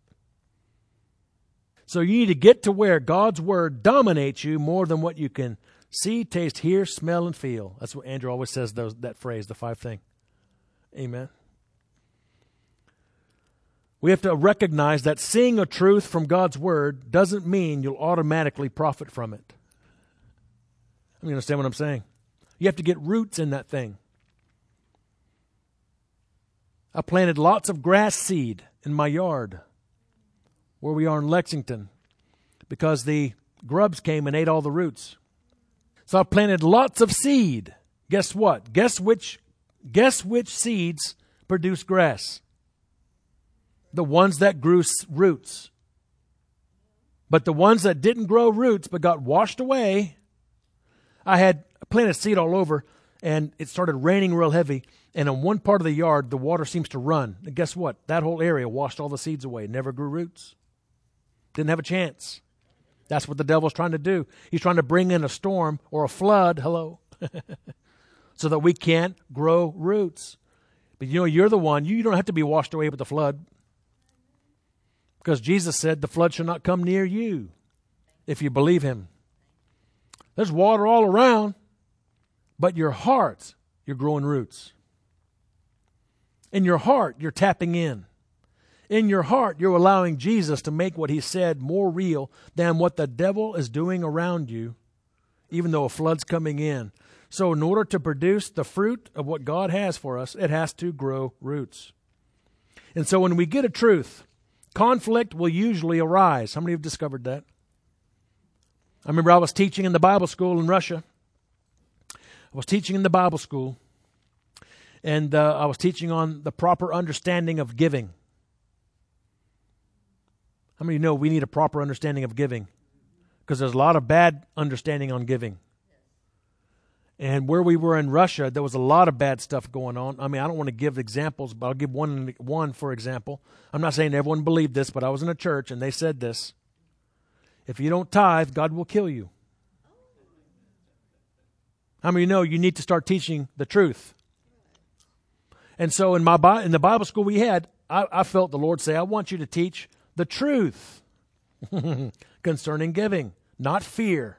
[SPEAKER 1] So you need to get to where God's Word dominates you more than what you can see, taste, hear, smell, and feel. That's what Andrew always says, those, that phrase, the five thing. Amen. We have to recognize that seeing a truth from God's Word doesn't mean you'll automatically profit from it. I mean, understand what I'm saying? You have to get roots in that thing. I planted lots of grass seed in my yard where we are in Lexington because the grubs came and ate all the roots. So I planted lots of seed. Guess what? Guess which guess which seeds produce grass? The ones that grew roots. But the ones that didn't grow roots but got washed away, I had planted seed all over and it started raining real heavy. And in one part of the yard, the water seems to run. And guess what? That whole area washed all the seeds away. Never grew roots. Didn't have a chance. That's what the devil's trying to do. He's trying to bring in a storm or a flood, hello, so that we can't grow roots. But you know, you're the one. You don't have to be washed away with the flood. Because Jesus said the flood shall not come near you if you believe Him. There's water all around, but your heart, you're growing roots. In your heart, you're tapping in. In your heart, you're allowing Jesus to make what He said more real than what the devil is doing around you, even though a flood's coming in. So in order to produce the fruit of what God has for us, it has to grow roots. And so when we get a truth, conflict will usually arise. How many have discovered that? I remember I was teaching in the Bible school in Russia. I was teaching in the Bible school, and uh, I was teaching on the proper understanding of giving. How many of you know we need a proper understanding of giving? Because there's a lot of bad understanding on giving. And where we were in Russia, there was a lot of bad stuff going on. I mean, I don't want to give examples, but I'll give one, one for example. I'm not saying everyone believed this, but I was in a church and they said this. If you don't tithe, God will kill you. How many of you know you need to start teaching the truth? And so in my in the Bible school we had, I, I felt the Lord say, I want you to teach the truth concerning giving, not fear.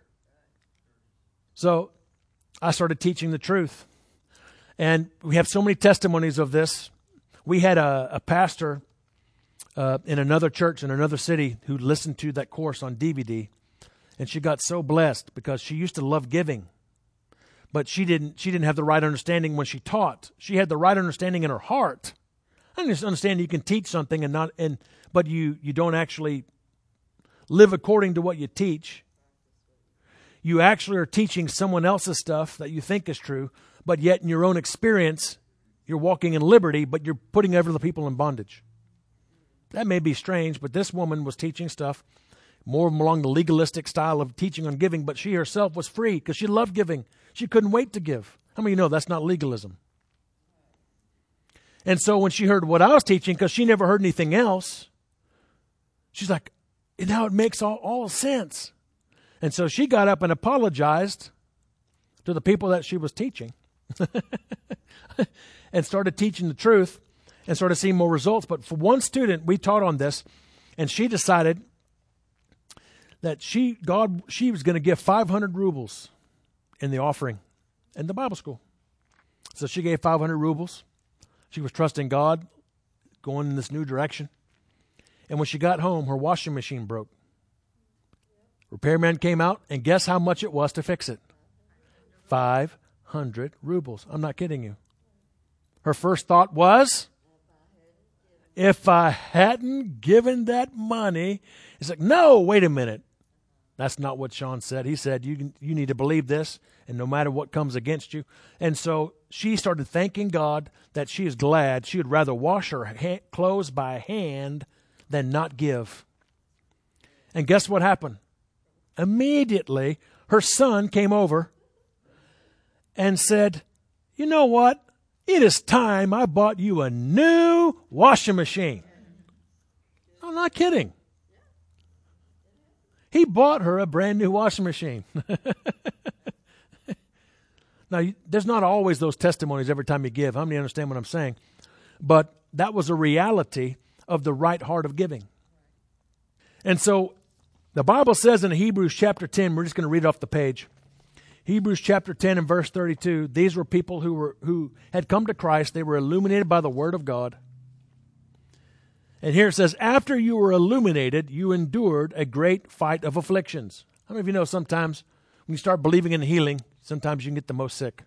[SPEAKER 1] So I started teaching the truth. And we have so many testimonies of this. We had a, a pastor uh, in another church in another city who listened to that course on D V D. And she got so blessed because she used to love giving. But she didn't she didn't have the right understanding when she taught. She had the right understanding in her heart. I just understand you can teach something and not and but you, you don't actually live according to what you teach. You actually are teaching someone else's stuff that you think is true, but yet in your own experience, you're walking in liberty, but you're putting other people in bondage. That may be strange, but this woman was teaching stuff more along the legalistic style of teaching on giving, but she herself was free because she loved giving. She couldn't wait to give. How many of you know that's not legalism? And so when she heard what I was teaching, because she never heard anything else, she's like, now it makes all, all sense. And so she got up and apologized to the people that she was teaching and started teaching the truth and started seeing more results. But for one student, we taught on this, and she decided that she God she was going to give five hundred rubles in the offering in the Bible school. So she gave five hundred rubles. She was trusting God, going in this new direction. And when she got home, her washing machine broke. Repairman came out, and guess how much it was to fix it? five hundred rubles. I'm not kidding you. Her first thought was, if I hadn't given that money, it's like, no, wait a minute. That's not what Sean said. He said, you can, you need to believe this, and no matter what comes against you. And so she started thanking God that she is glad she would rather wash her ha- clothes by hand than not give. And guess what happened? Immediately, her son came over and said, you know what? It is time I bought you a new washing machine. I'm not kidding. He bought her a brand new washing machine. Now, there's not always those testimonies every time you give. How many understand what I'm saying? But that was a reality of the right heart of giving. And so the Bible says in Hebrews chapter ten, we're just going to read it off the page. Hebrews chapter ten and verse thirty-two, these were people who were who had come to Christ. They were illuminated by the Word of God. And here it says, after you were illuminated, you endured a great fight of afflictions. How many of you know sometimes when you start believing in healing, sometimes you can get the most sick?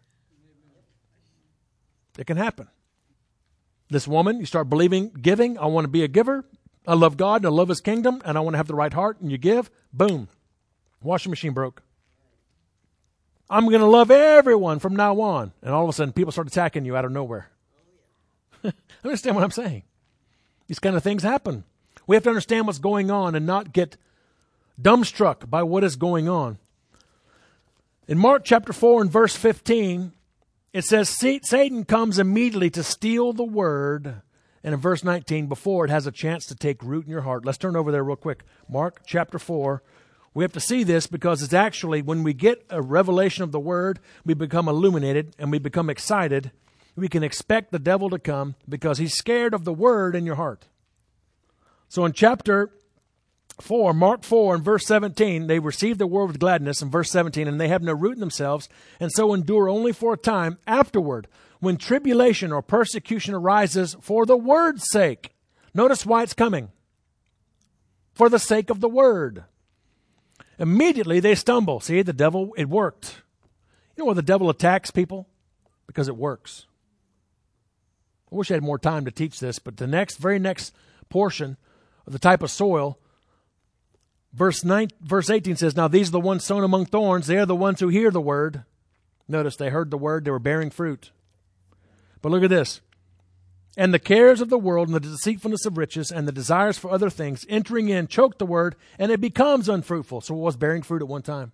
[SPEAKER 1] It can happen. This woman, you start believing, giving, I want to be a giver. I love God and I love His kingdom and I want to have the right heart, and you give, boom, washing machine broke. I'm going to love everyone from now on. And all of a sudden, people start attacking you out of nowhere. Understand what I'm saying? These kind of things happen. We have to understand what's going on and not get dumbstruck by what is going on. In Mark chapter four and verse fifteen, it says, Satan comes immediately to steal the word. And in verse nineteen, before it has a chance to take root in your heart. Let's turn over there real quick. Mark chapter four. We have to see this because it's actually when we get a revelation of the word, we become illuminated and we become excited. We can expect the devil to come because he's scared of the word in your heart. So in chapter four, Mark four and verse seventeen, they receive the word with gladness in verse seventeen, and they have no root in themselves, and so endure only for a time. Afterward, when tribulation or persecution arises for the word's sake. Notice why it's coming. For the sake of the word. Immediately they stumble. See, the devil, it worked. You know why the devil attacks people? Because it works. I wish I had more time to teach this, but the next, very next portion of the type of soil, verse nine, verse eighteen says, now these are the ones sown among thorns. They are the ones who hear the word. Notice they heard the word. They were bearing fruit. But look at this. And the cares of the world and the deceitfulness of riches and the desires for other things entering in choke the word, and it becomes unfruitful. So it was bearing fruit at one time.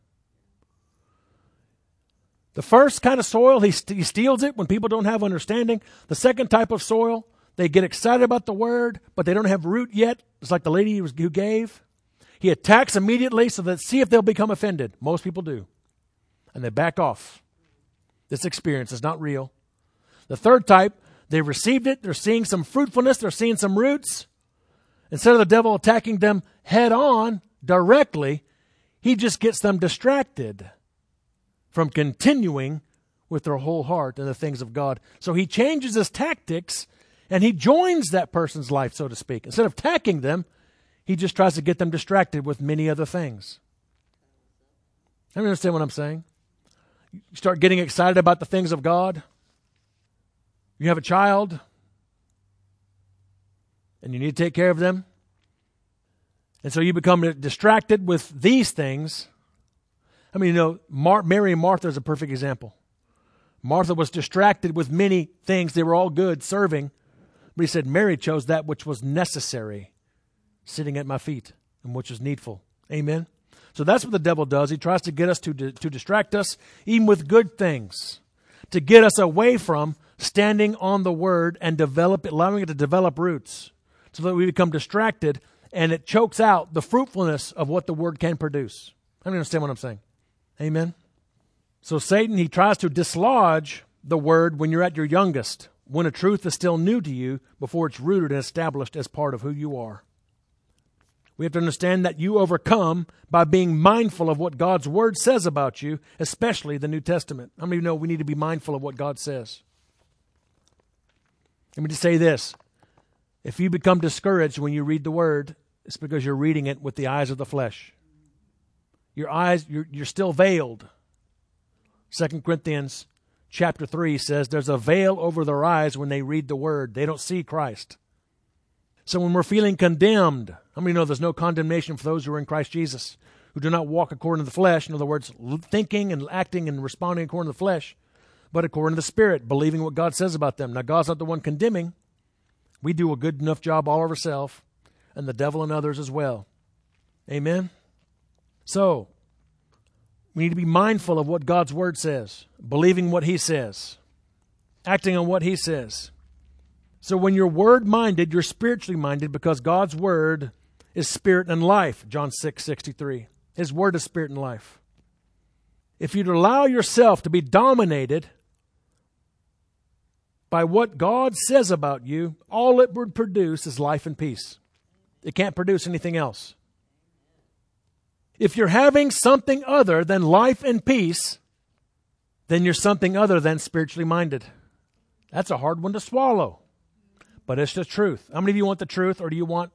[SPEAKER 1] The first kind of soil, he, st- he steals it when people don't have understanding. The second type of soil, they get excited about the word, but they don't have root yet. It's like the lady who, was, who gave. He attacks immediately so that see if they'll become offended. Most people do. And they back off. This experience is not real. The third type, they received it. They're seeing some fruitfulness. They're seeing some roots. Instead of the devil attacking them head on, directly, he just gets them distracted from continuing with their whole heart in the things of God. So he changes his tactics And he joins that person's life, so to speak. Instead of attacking them, he just tries to get them distracted with many other things. I understand what I'm saying? You start getting excited about the things of God. You have a child, and you need to take care of them. And so you become distracted with these things. I mean, you know, Mar- Mary and Martha is a perfect example. Martha was distracted with many things. They were all good, serving. But he said, Mary chose that which was necessary, sitting at my feet, and which was needful. Amen? So that's what the devil does. He tries to get us to, to distract us, even with good things, to get us away from standing on the Word and develop, allowing it to develop roots, so that we become distracted, and it chokes out the fruitfulness of what the Word can produce. I don't understand what I'm saying. Amen? So Satan, he tries to dislodge the Word when you're at your youngest, when a truth is still new to you, before it's rooted and established as part of who you are. We have to understand that you overcome by being mindful of what God's Word says about you, especially the New Testament. How many of you know we need to be mindful of what God says? Let me just say this. If you become discouraged when you read the Word, it's because you're reading it with the eyes of the flesh. Your eyes, you're, you're still veiled. Second Corinthians chapter three says there's a veil over their eyes when they read the Word. They don't see Christ. So when we're feeling condemned, how many know there's no condemnation for those who are in Christ Jesus, who do not walk according to the flesh, in other words, thinking and acting and responding according to the flesh, but according to the Spirit, believing what God says about them. Now, God's not the one condemning. We do a good enough job all of ourselves, and the devil and others as well. Amen? So, we need to be mindful of what God's Word says, believing what He says, acting on what He says. So when you're Word-minded, you're spiritually minded because God's Word is spirit and life, John six sixty-three. His Word is spirit and life. If you'd allow yourself to be dominated by what God says about you, all it would produce is life and peace. It can't produce anything else. If you're having something other than life and peace, then you're something other than spiritually minded. That's a hard one to swallow. But it's the truth. How many of you want the truth, or do you want...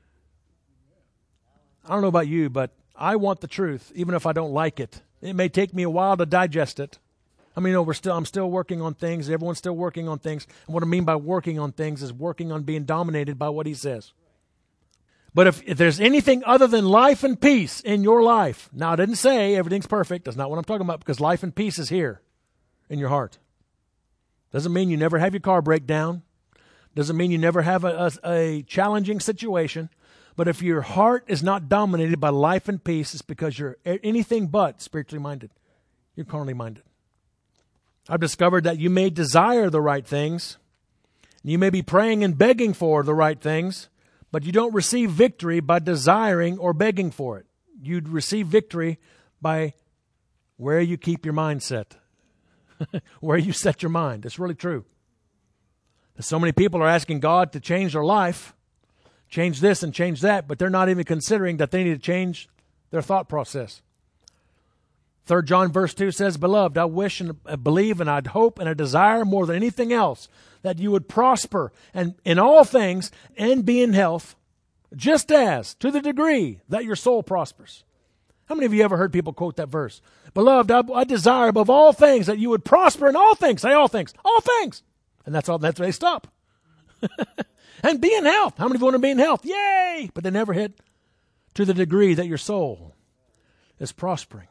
[SPEAKER 1] I don't know about you, but I want the truth, even if I don't like it. It may take me a while to digest it. I mean, you know, we're still, I'm still working on things. Everyone's still working on things. And what I mean by working on things is working on being dominated by what He says. But if, if there's anything other than life and peace in your life, now I didn't say everything's perfect. That's not what I'm talking about, because life and peace is here in your heart. Doesn't mean you never have your car break down. Doesn't mean you never have a, a, a challenging situation. But if your heart is not dominated by life and peace, it's because you're anything but spiritually minded. You're carnally minded. I've discovered that you may desire the right things. You may be praying and begging for the right things, but you don't receive victory by desiring or begging for it. You'd receive victory by where you keep your mind set, where you set your mind. It's really true. So many people are asking God to change their life, change this and change that, but they're not even considering that they need to change their thought process. Third John verse two says, Beloved, I wish and believe and I'd hope and I desire more than anything else that you would prosper and in all things and be in health, just as, to the degree that your soul prospers. How many of you ever heard people quote that verse? Beloved, I, I desire above all things that you would prosper in all things. Say all things. All things. And that's all. That's where they stop. And be in health. How many of you want to be in health? Yay! But they never hit to the degree that your soul is prospering.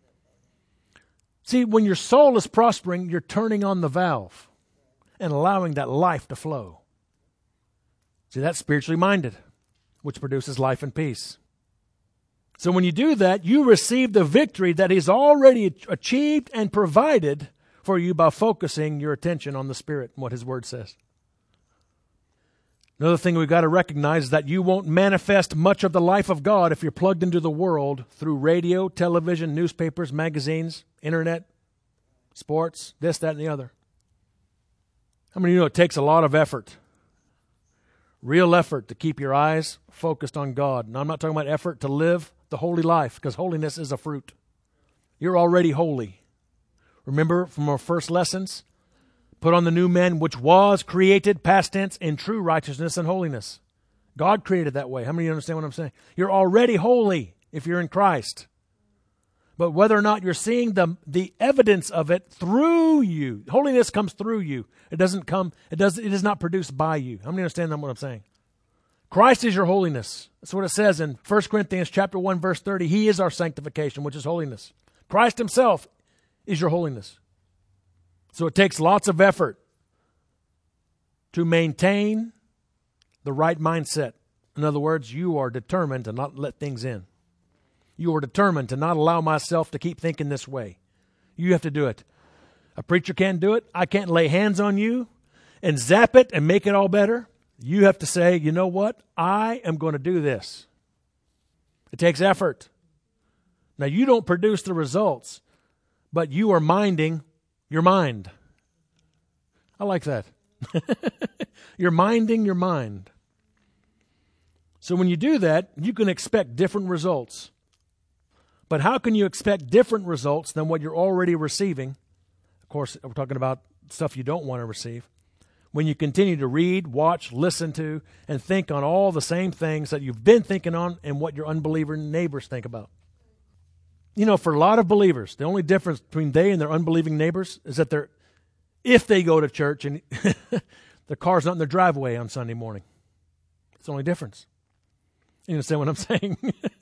[SPEAKER 1] See, when your soul is prospering, you're turning on the valve and allowing that life to flow. See, that's spiritually minded, which produces life and peace. So when you do that, you receive the victory that He's already achieved and provided for you by focusing your attention on the Spirit and what His Word says. Another thing we've got to recognize is that you won't manifest much of the life of God if you're plugged into the world through radio, television, newspapers, magazines, internet, sports, this, that, and the other. How many of you know it takes a lot of effort, real effort, to keep your eyes focused on God? Now, I'm not talking about effort to live the holy life, because holiness is a fruit. You're already holy. Remember from our first lessons? Put on the new man, which was created, past tense, in true righteousness and holiness. God created that way. How many of you understand what I'm saying? You're already holy if you're in Christ. But whether or not you're seeing the, the evidence of it through you, holiness comes through you. It doesn't come, it does it is not produced by you. How many understand what I'm saying? Christ is your holiness. That's what it says in First Corinthians chapter one, verse thirty. He is our sanctification, which is holiness. Christ himself is your holiness. So it takes lots of effort to maintain the right mindset. In other words, you are determined to not let things in. You are determined to not allow myself to keep thinking this way. You have to do it. A preacher can't do it. I can't lay hands on you and zap it and make it all better. You have to say, you know what? I am going to do this. It takes effort. Now, you don't produce the results, but you are minding your mind. I like that. You're minding your mind. So when you do that, you can expect different results. But how can you expect different results than what you're already receiving? Of course, we're talking about stuff you don't want to receive. When you continue to read, watch, listen to, and think on all the same things that you've been thinking on and what your unbeliever neighbors think about. You know, for a lot of believers, the only difference between they and their unbelieving neighbors is that they're, if they go to church and their car's not in their driveway on Sunday morning. It's the only difference. You understand what I'm saying?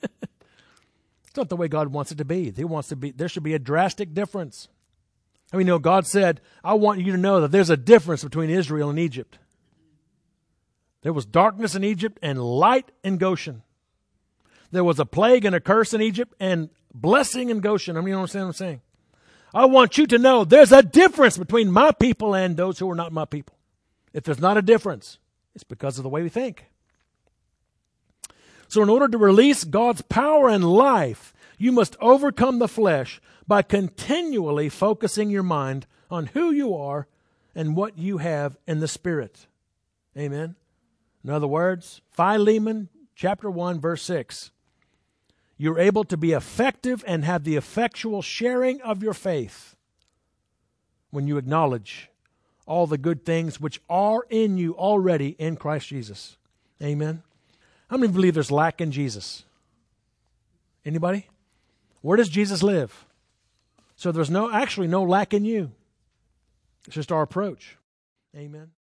[SPEAKER 1] It's not the way God wants it to be. He wants to be. There should be a drastic difference. I mean, you know, God said, I want you to know that there's a difference between Israel and Egypt. There was darkness in Egypt and light in Goshen. There was a plague and a curse in Egypt and blessing in Goshen. I mean, you understand what I'm saying? I want you to know there's a difference between my people and those who are not my people. If there's not a difference, it's because of the way we think. So in order to release God's power and life, you must overcome the flesh by continually focusing your mind on who you are and what you have in the Spirit. Amen. In other words, Philemon chapter one, verse six. You're able to be effective and have the effectual sharing of your faith when you acknowledge all the good things which are in you already in Christ Jesus. Amen. How many believe there's lack in Jesus? Anybody? Where does Jesus live? So there's no actually no lack in you. It's just our approach. Amen.